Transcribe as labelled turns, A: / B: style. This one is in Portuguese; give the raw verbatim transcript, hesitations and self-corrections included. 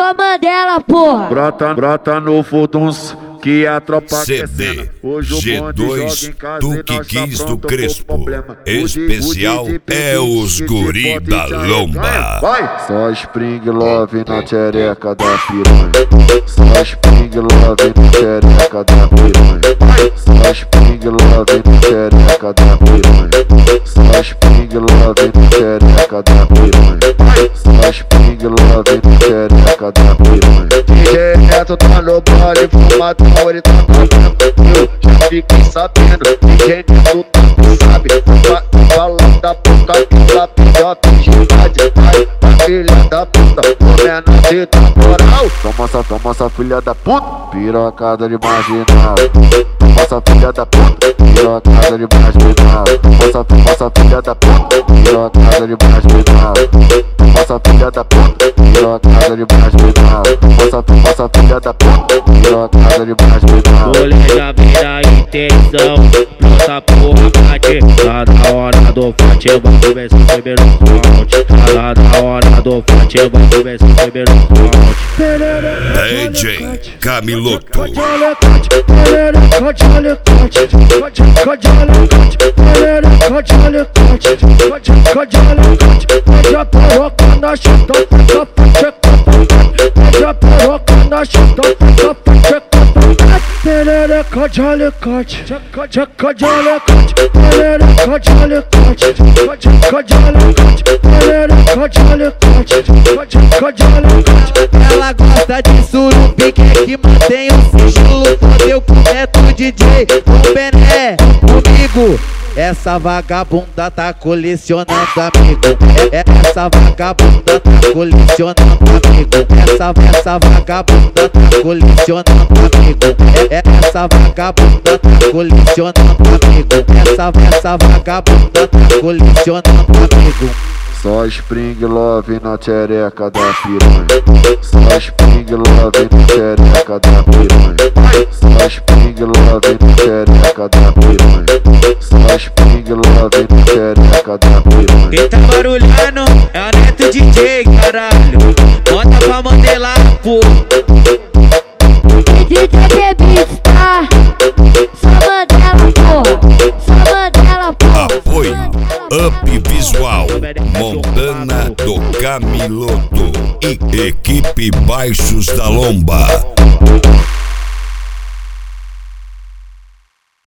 A: sou Mandela, porra.
B: Brota, brota no Futuns, que a tropa
C: C D G dois Duque quinze do Crespo. Especial é os guri da lomba.
B: Só Spring Love na tchereca da piranha. Só Spring Love na tchereca da piranha. Só Spring Love na tchereca da piranha. Só Spring Love na tchereca da piranha. Só Spring Love na tchereca da piranha. D J Neto tá no baile, fumadão, ele tá fazendo. Eu já fiquei sabendo, D J Neto tá, sabe? Fala da boca que tá pilhota de cidade. Ai, a filha da puta, comendo de temporal. Toma essa, toma essa filha da puta, pirocada de marginal. Toma essa filha da puta, pirocada de marginal. Toma essa, toma essa filha da puta, pirocada de marginal. Toma essa filha da puta, pirocada de marginal. Toma essa, toma essa filha da puta, pirocada de marginal.
D: Colega, vira a intenção, pronta porra, bate. Tá na hora do fate, eu vou começar o primeiro round. Tá na hora do fate, eu vou começar o primeiro round.
C: D J Camiloto.
E: Perereca de alicate, tchaca de alicate, perereca de alicate, tchaca de alicate, perereca de alicate, tchaca de alicate.
F: Ela gosta de surupique que mantém o sigilo. Quando eu cometo o D J com Bené comigo, essa vagabunda tá colecionando amigo. É, essa vagabunda tá colecionando amigo. Essa, essa vagabunda tá colecionando amigo. É, essa vagabunda tá colecionando amigo. Essa, essa vagabunda tá colecionando amigo.
B: Só Spring Love na tchereca da piranha. Só Spring Love na tchereca da piranha. Só Spring Love na tchereca da piranha. Só Spring Love na tchereca da piranha.
D: Quem tá barulhando é o Neto D J, caralho. Bota pra Mandela, porra.
A: D J Beats, tá? Sou Mandela, porra. Sou Mandela, porra.
C: Apoio Up Visual, Montana do Camiloto e Equipe Baixos da Lomba.